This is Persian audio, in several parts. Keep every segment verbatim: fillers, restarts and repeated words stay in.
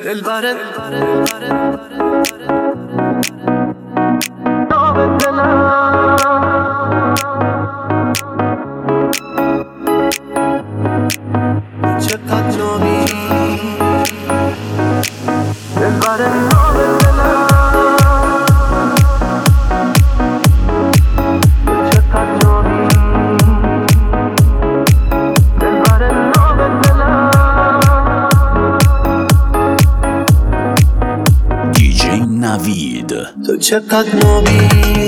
دلبر چقدر نامی دلبر نام دلم چقدر نامی دلبر نام دلم دیجی نوید تو چقدر نامی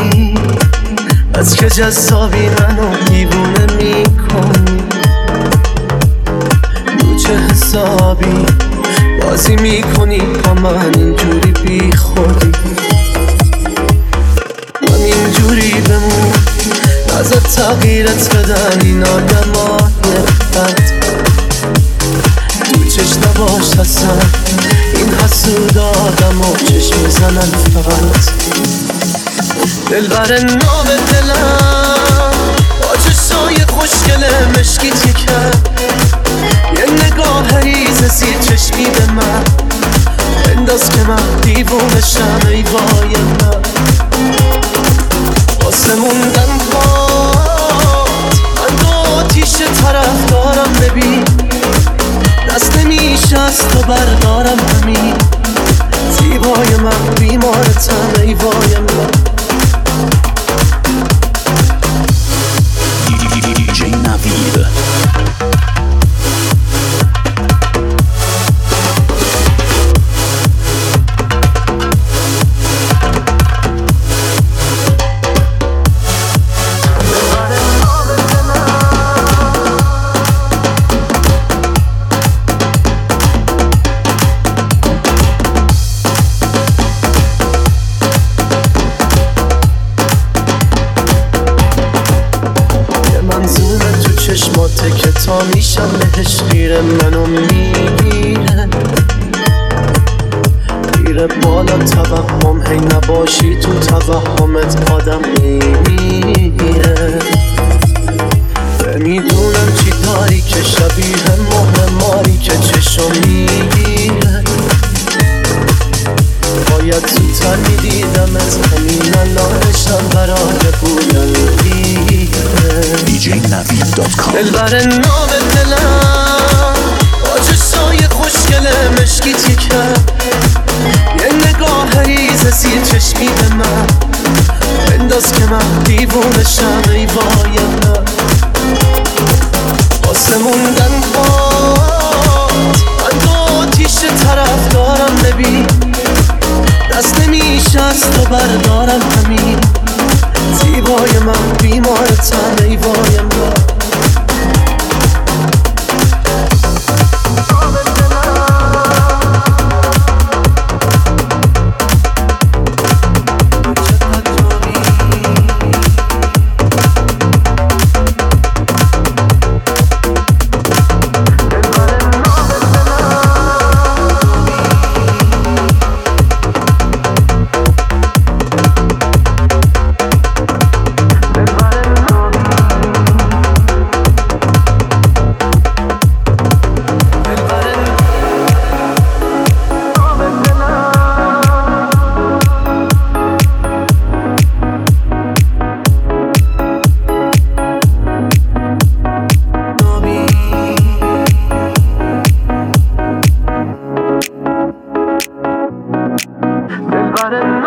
از که جذابی منو دیوونه میکنی چه حسابی بازی میکنی با من اینجوری بی خودی همینجوری بمون ازت تغییرت بدن این آدم نفت تو چش نباش اصلا این حسود آدم و چشم میزنن فقط دلبر نام دلم با چشای خوشگل مشکیت یکم یه نگاه ریز زیر چشمی به من انداز که من دیوونشم ای وای من واسه موندن باد من دو آتیش طرف دارم ببین دست نمیشه از تو بردارم همین زیبای من بیمارتم ای وای من دیجی نوید چشماته که تا میشم بهش خیره منو میگیره میره بالا توهم هی نباشی تو توهمت آدم میمیره میدونم چی داری که شبیه مهر ماری که چشم میگیره باید زودتر میدیدم از همین الانشم برای بودن میگیره دیجی نوید دات کام دلبر نام دلم با چشای خوشگل مشکیت یکم یه نگاه ریز زیر چشمی به من انداز که من دیوونشم ای وای من واسه موندن باد من دو آتیش طرف دارم ببین دست نمیشه از تو بردارم همین زیبای من بیمارتم ای وای من But